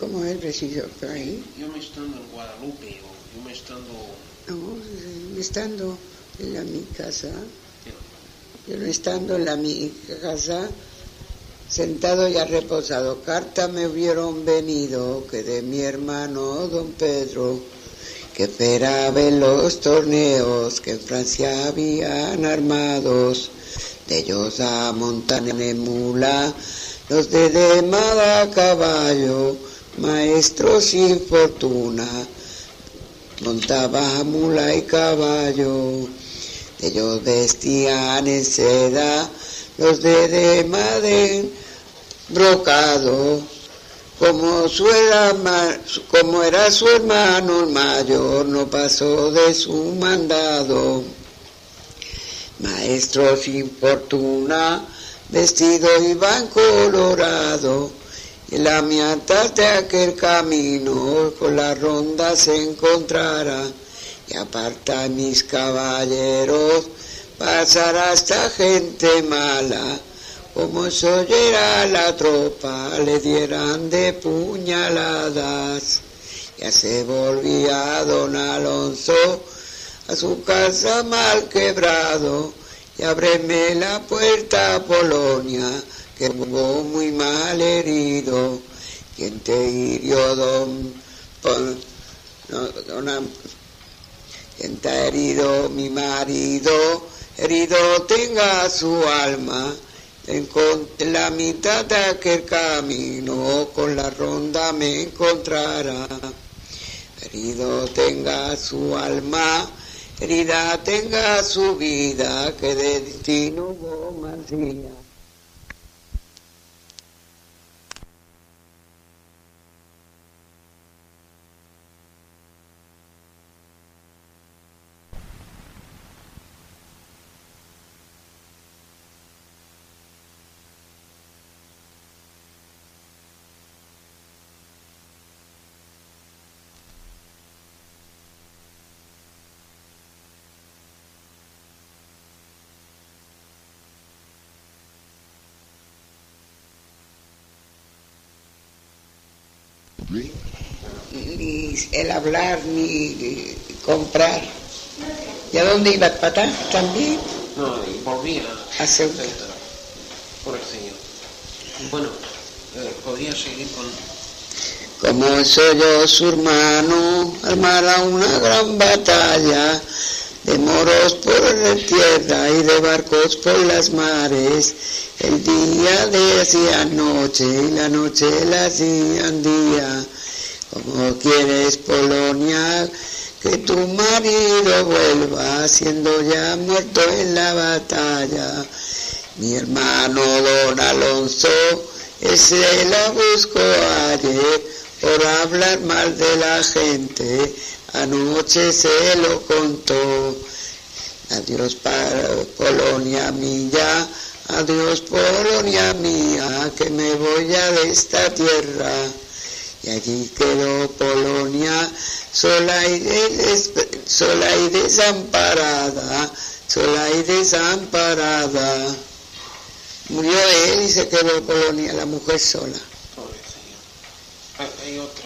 ¿Cómo es preciso por ahí? Yo me estando en Guadalupe, o yo me estando... No, estando en mi casa, yo no estando en mi casa, sentado y reposado, carta me hubieron venido, que de mi hermano don Pedro, que esperaba en los torneos que en Francia habían armados, de ellos a montar en mula, los de demada a caballo, maestros sin fortuna, montaba mula y caballo, de ellos vestían en seda, los de demada brocado, como era su hermano el mayor, no pasó de su mandado. Maestro sin fortuna, vestido iban colorado, y en la mitad de aquel camino con la ronda se encontrara, y aparta mis caballeros, pasará esta gente mala, como se oyera la tropa, le dieran de puñaladas. Ya se volvía don Alonso a su casa mal quebrado, y ábreme la puerta, Polonia, que hubo muy mal herido. ¿Quién te hirió, ¿Quién te ha herido, mi marido? Herido tenga su alma. En la mitad de aquel camino con la ronda me encontrará. Herido tenga su alma, herida tenga su vida, que de destino hubo más día. Ni el hablar, ni comprar. ¿Y a dónde ibas, Patán? ¿También? No, y volví a Ceuta. Por el Señor. Bueno, podría seguir con... Como soy yo su hermano, armará una gran batalla, de moros por la tierra y de barcos por las mares. El día le hacían noche y la noche le hacían día. Como quieres, Polonia, que tu marido vuelva, siendo ya muerto en la batalla. Mi hermano don Alonso, ese la buscó ayer, por hablar mal de la gente, anoche se lo contó. Adiós para Polonia mía, adiós Polonia mía, que me voy a de esta tierra. Y allí quedó Polonia, sola y desamparada, sola y desamparada. Murió él y se quedó Polonia, la mujer sola. Pobre Señor. Hay